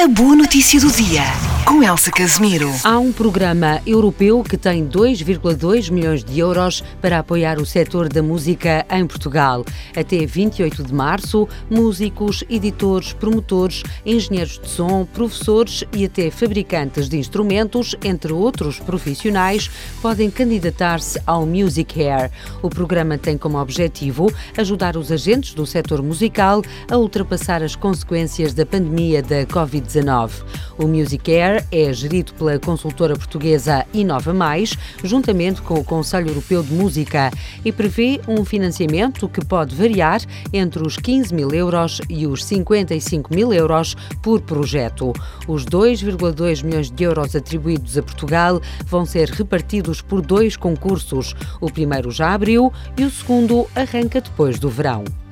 A boa notícia do dia, com Elsa Casimiro. Há um programa europeu que tem 2,2 milhões de euros para apoiar o setor da música em Portugal. Até 28 de março, músicos, editores, promotores, engenheiros de som, professores e até fabricantes de instrumentos, entre outros profissionais, podem candidatar-se ao Music Air. O programa tem como objetivo ajudar os agentes do setor musical a ultrapassar as consequências da pandemia da Covid-19. O Music Air é gerido pela consultora portuguesa Inova Mais, juntamente com o Conselho Europeu de Música, e prevê um financiamento que pode variar entre os 15 mil euros e os 55 mil euros por projeto. Os 2,2 milhões de euros atribuídos a Portugal vão ser repartidos por 2 concursos. O primeiro já abriu e o segundo arranca depois do verão.